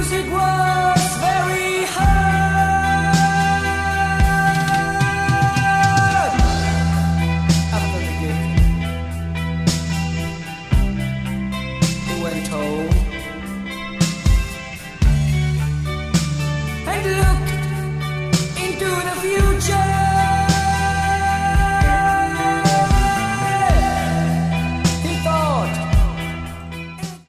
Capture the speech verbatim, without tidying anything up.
music was very hard. After the gig, he went home.